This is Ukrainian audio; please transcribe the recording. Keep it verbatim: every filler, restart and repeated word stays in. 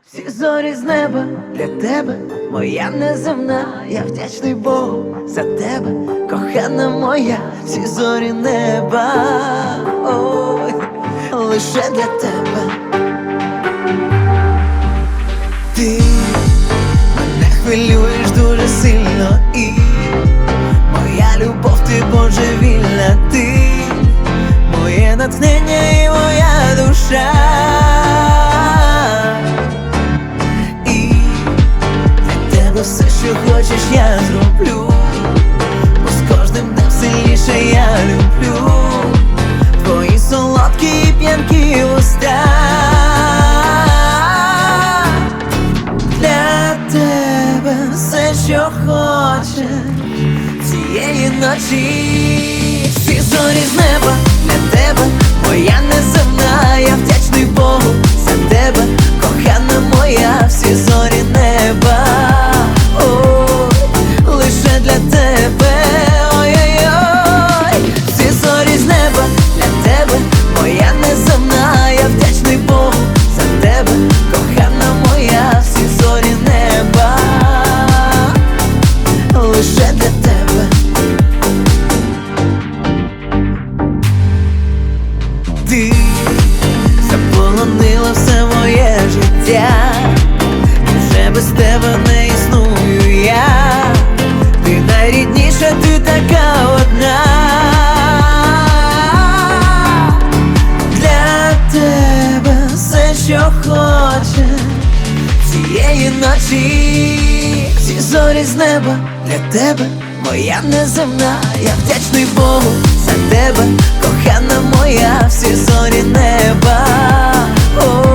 Всі зорі з неба для тебе, моя неземна, я вдячний Богу за тебе, кохана моя, всі зорі неба, ой, лише для тебе. Ти мене хвилюєш дуже сильно, і моя любов, ти божевільна, ти моє натхнення і моя душа. Все, що хочеш, я зроблю, бо з кожним днем сильніше я люблю твої солодкі і п'янкі уста. Для тебе все, що хочеш цієї ночі. Всі зорі з неба для тебе, моя неземна, я вдячний Богу за тебе, кохана моя, всі зорі неба. Лише для тебе, ой-ой-ой, всі зорі з неба для тебе, моя неземна, я вдячний Богу за тебе, кохана моя, всі зорі неба, лише для тебе. Ти заполонила все моє життя, вже без тебе не існую я. Ти найрідніша, ти така одна. Для тебе все, що хочеш цієї ночі. Всі зорі з неба для тебе, моя неземна, я вдячний Богу за тебе, кохана моя, всі зорі неба. О,